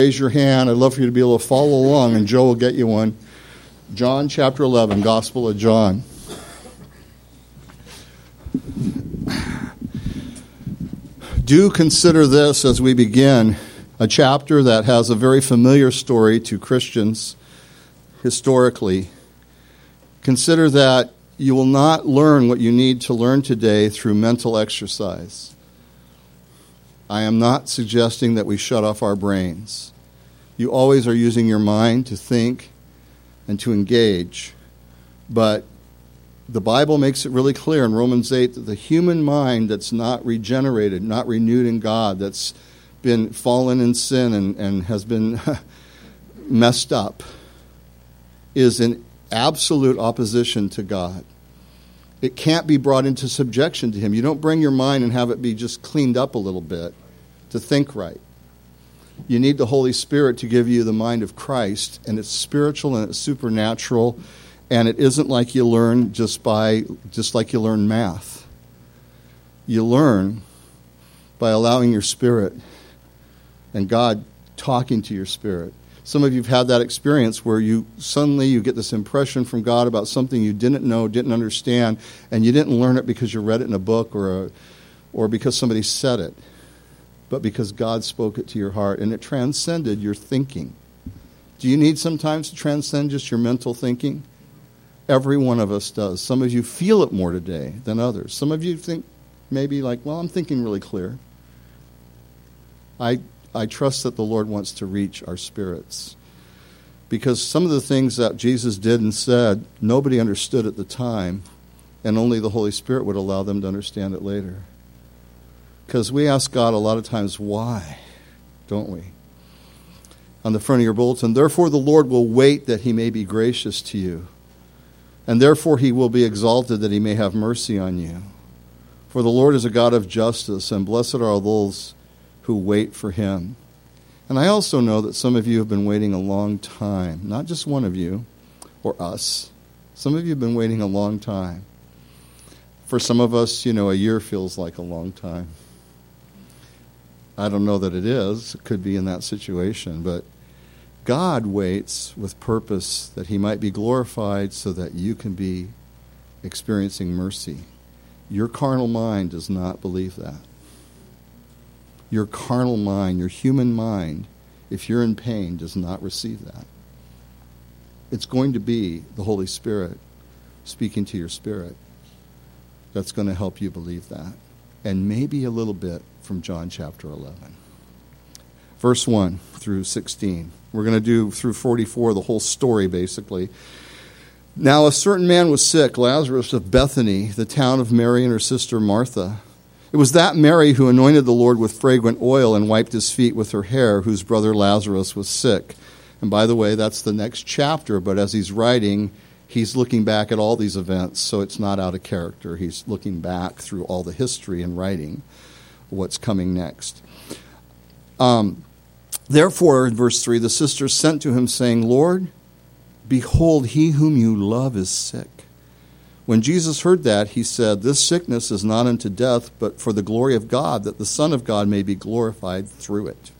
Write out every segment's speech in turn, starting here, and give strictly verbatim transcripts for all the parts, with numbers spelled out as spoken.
Raise your hand. I'd love for you to be able to follow along, and Joe will get you one. John chapter eleven, Gospel of John. Do consider this as we begin, a chapter that has a very familiar story to Christians historically. Consider that you will not learn what you need to learn today through mental exercise. I am not suggesting that we shut off our brains. You always are using your mind to think and to engage. But the Bible makes it really clear in Romans eight that the human mind that's not regenerated, not renewed in God, that's been fallen in sin and, and has been messed up, is in absolute opposition to God. It can't be brought into subjection to Him. You don't bring your mind and have it be just cleaned up a little bit to think right. You need the Holy Spirit to give you the mind of Christ, and it's spiritual and it's supernatural, and it isn't like you learn just by just like you learn math. You learn by allowing your spirit and God talking to your spirit. Some of you have had that experience where you suddenly you get this impression from God about something you didn't know, didn't understand, and you didn't learn it because you read it in a book or a, or because somebody said it, but because God spoke it to your heart, and it transcended your thinking. Do you need sometimes to transcend just your mental thinking? Every one of us does. Some of you feel it more today than others. Some of you think maybe like, well, I'm thinking really clear. I I trust that the Lord wants to reach our spirits. Because some of the things that Jesus did and said, nobody understood at the time, and only the Holy Spirit would allow them to understand it later. Because we ask God a lot of times, why, don't we? On the front of your bulletin, therefore the Lord will wait that He may be gracious to you, and therefore He will be exalted that He may have mercy on you. For the Lord is a God of justice, and blessed are those who wait for Him. And I also know that some of you have been waiting a long time, not just one of you or us. Some of you have been waiting a long time. For some of us, you know, a year feels like a long time. I don't know that it is. It could be in that situation. But God waits with purpose that He might be glorified so that you can be experiencing mercy. Your carnal mind does not believe that. Your carnal mind, your human mind, if you're in pain, does not receive that. It's going to be the Holy Spirit speaking to your spirit that's going to help you believe that. And maybe a little bit from John chapter eleven. Verse one through sixteen. We're going to do through forty-four, the whole story basically. Now a certain man was sick, Lazarus of Bethany, the town of Mary and her sister Martha. It was that Mary who anointed the Lord with fragrant oil and wiped His feet with her hair, whose brother Lazarus was sick. And by the way, that's the next chapter, but as he's writing, he's looking back at all these events, so it's not out of character. He's looking back through all the history and writing what's coming next. Um, Therefore, in verse three, the sisters sent to him, saying, Lord, behold, he whom you love is sick. When Jesus heard that, he said, this sickness is not unto death, but for the glory of God, that the Son of God may be glorified through it.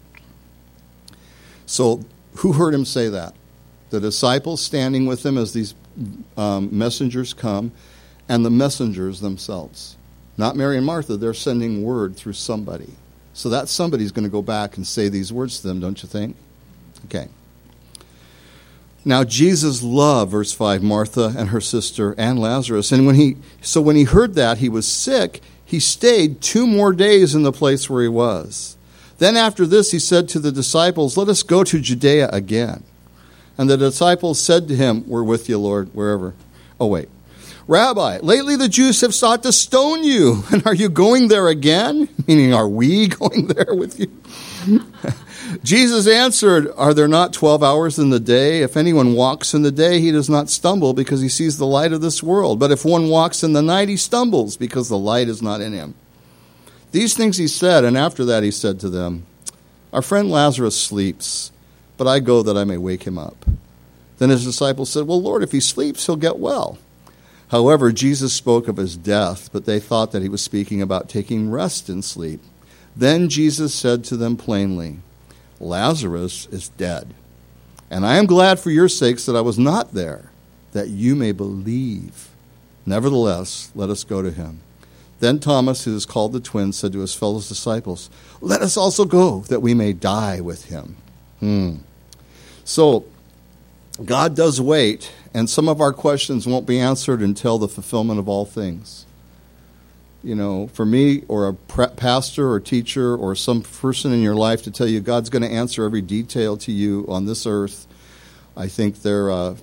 So, who heard him say that? The disciples standing with him as these um, messengers come, and the messengers themselves. Not Mary and Martha, they're sending word through somebody. So that somebody's going to go back and say these words to them, don't you think? Okay. Now Jesus loved, verse five, Martha and her sister and Lazarus. And when he, so when he heard that he was sick, he stayed two more days in the place where he was. Then after this he said to the disciples, let us go to Judea again. And the disciples said to him, we're with you, Lord, wherever. Oh, wait. Rabbi, lately the Jews have sought to stone you, and are you going there again? Meaning, are we going there with you? Jesus answered, are there not twelve hours in the day? If anyone walks in the day, he does not stumble because he sees the light of this world. But if one walks in the night, he stumbles because the light is not in him. These things he said, and after that he said to them, our friend Lazarus sleeps, but I go that I may wake him up. Then his disciples said, well, Lord, if he sleeps, he'll get well. However, Jesus spoke of his death, but they thought that he was speaking about taking rest in sleep. Then Jesus said to them plainly, Lazarus is dead. And I am glad for your sakes that I was not there, that you may believe. Nevertheless, let us go to him." Then Thomas, who is called the twin, said to his fellow disciples, "Let us also go, that we may die with him." Hmm. So, God does wait, and some of our questions won't be answered until the fulfillment of all things. You know, for me, or a pastor or teacher or some person in your life to tell you God's going to answer every detail to you on this earth, I think they're, uh,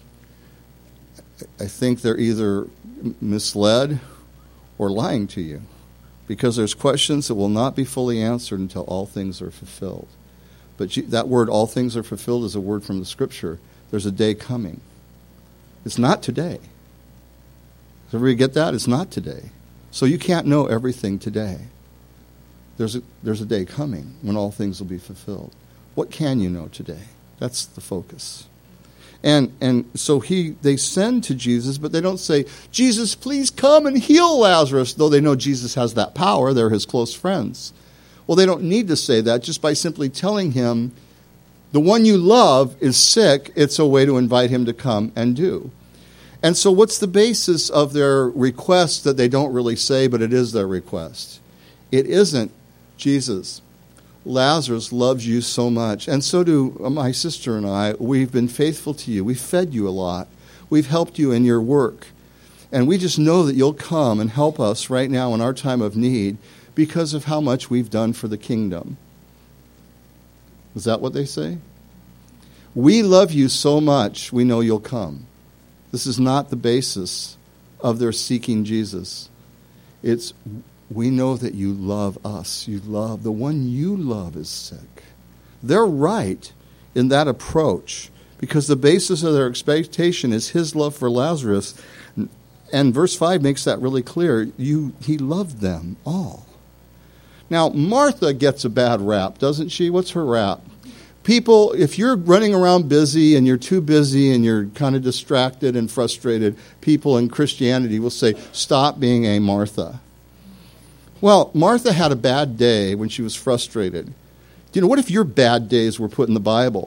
I think they're either misled or lying to you, because there's questions that will not be fully answered until all things are fulfilled. But that word, "all things are fulfilled," is a word from the Scripture. There's a day coming. It's not today. Does everybody get that? It's not today. So you can't know everything today. There's a, there's a day coming when all things will be fulfilled. What can you know today? That's the focus. And and so he they send to Jesus, but they don't say, "Jesus, please come and heal Lazarus," though they know Jesus has that power. They're his close friends. Well, they don't need to say that. Just by simply telling him, the one you love is sick, it's a way to invite him to come and do. And so what's the basis of their request that they don't really say, but it is their request? It isn't, "Jesus, Lazarus loves you so much, and so do my sister and I. We've been faithful to you. We've fed you a lot. We've helped you in your work. And we just know that you'll come and help us right now in our time of need because of how much we've done for the kingdom." Is that what they say? "We love you so much, we know you'll come." This is not the basis of their seeking Jesus. It's, "We know that you love us. You love, the one you love is sick." They're right in that approach because the basis of their expectation is his love for Lazarus. And verse five makes that really clear. You, he loved them all. Now, Martha gets a bad rap, doesn't she? What's her rap? People, if you're running around busy and you're too busy and you're kind of distracted and frustrated, people in Christianity will say, "Stop being a Martha." Well, Martha had a bad day when she was frustrated. Do you know, what if your bad days were put in the Bible?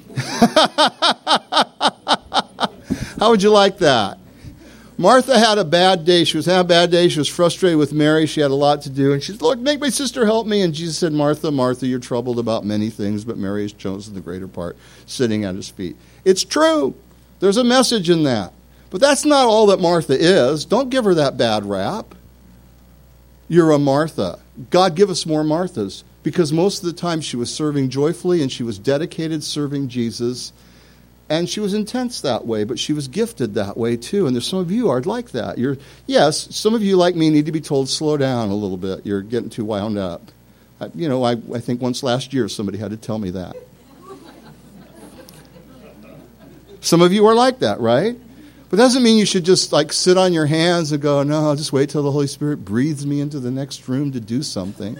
How would you like that? Martha had a bad day. She was having a bad day. She was frustrated with Mary. She had a lot to do. And she said, "Lord, make my sister help me." And Jesus said, "Martha, Martha, you're troubled about many things, but Mary has chosen the greater part, sitting at his feet." It's true. There's a message in that. But that's not all that Martha is. Don't give her that bad rap. You're a Martha. God, give us more Marthas. Because most of the time she was serving joyfully and she was dedicated serving Jesus. And she was intense that way, but she was gifted that way too. And there's some of you who are like that. You're, yes, some of you like me need to be told, slow down a little bit. You're getting too wound up. I, you know, I, I think once last year somebody had to tell me that. Some of you are like that, right? But that doesn't mean you should just like sit on your hands and go, "No, I'll just wait till the Holy Spirit breathes me into the next room to do something."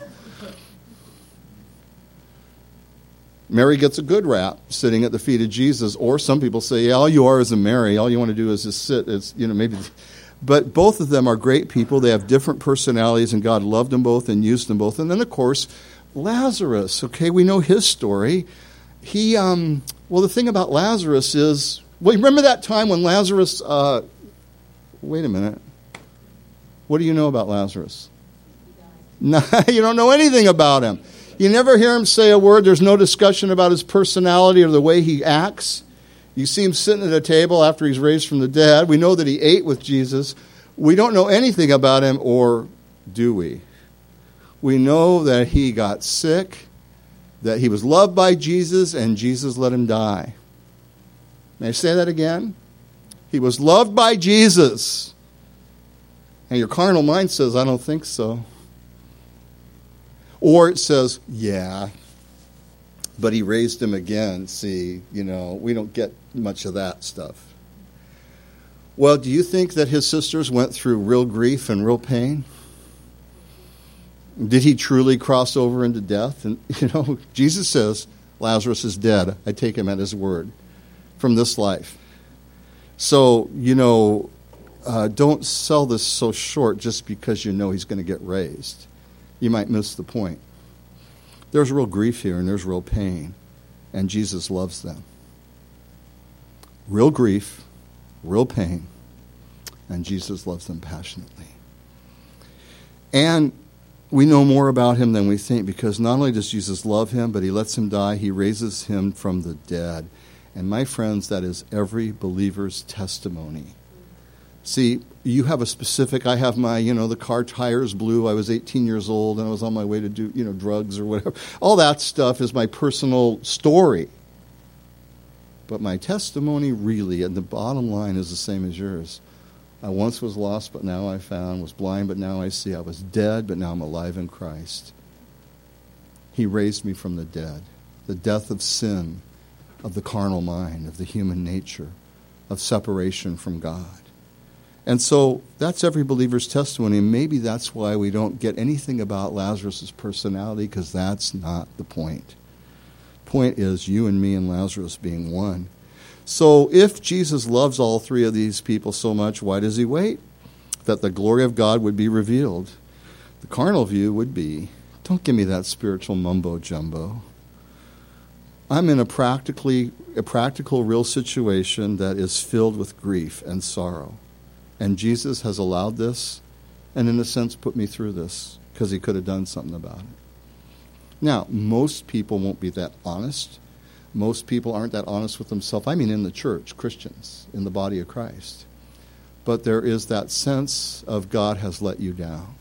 Mary gets a good rap sitting at the feet of Jesus, or some people say, "Yeah, all you are is a Mary. All you want to do is just sit." It's, you know, maybe. But both of them are great people. They have different personalities, and God loved them both and used them both. And then, of course, Lazarus. Okay, we know his story. He, um, well, the thing about Lazarus is, well, remember that time when Lazarus? Uh, wait a minute. What do you know about Lazarus? No, you don't know anything about him. You never hear him say a word. There's no discussion about his personality or the way he acts. You see him sitting at a table after he's raised from the dead. We know that he ate with Jesus. We don't know anything about him, or do we? We know that he got sick, that he was loved by Jesus, and Jesus let him die. May I say that again? He was loved by Jesus. And your carnal mind says, "I don't think so." Or it says, "Yeah, but he raised him again." See, you know, we don't get much of that stuff. Well, do you think that his sisters went through real grief and real pain? Did he truly cross over into death? And, you know, Jesus says, Lazarus is dead. I take him at his word from this life. So, you know, uh, don't sell this so short just because you know he's going to get raised. You might miss the point. There's real grief here and there's real pain, and Jesus loves them. Real grief, real pain, and Jesus loves them passionately. And we know more about him than we think, because not only does Jesus love him, but he lets him die, he raises him from the dead. And my friends, that is every believer's testimony. See, you have a specific, I have my, you know, the car tires blew, I was eighteen years old, and I was on my way to do, you know, drugs or whatever. All that stuff is my personal story. But my testimony really, and the bottom line, is the same as yours. I once was lost, but now I found, was blind, but now I see. I was dead, but now I'm alive in Christ. He raised me from the dead. The death of sin, of the carnal mind, of the human nature, of separation from God. And so that's every believer's testimony, and maybe that's why we don't get anything about Lazarus' personality, because that's not the point. Point is you and me and Lazarus being one. So if Jesus loves all three of these people so much, why does he wait? That the glory of God would be revealed. The carnal view would be, don't give me that spiritual mumbo-jumbo. I'm in a practically, a practical, real situation that is filled with grief and sorrow. And Jesus has allowed this, and in a sense put me through this, because he could have done something about it. Now, most people won't be that honest. Most people aren't that honest with themselves. I mean in the church, Christians, in the body of Christ. But there is that sense of God has let you down.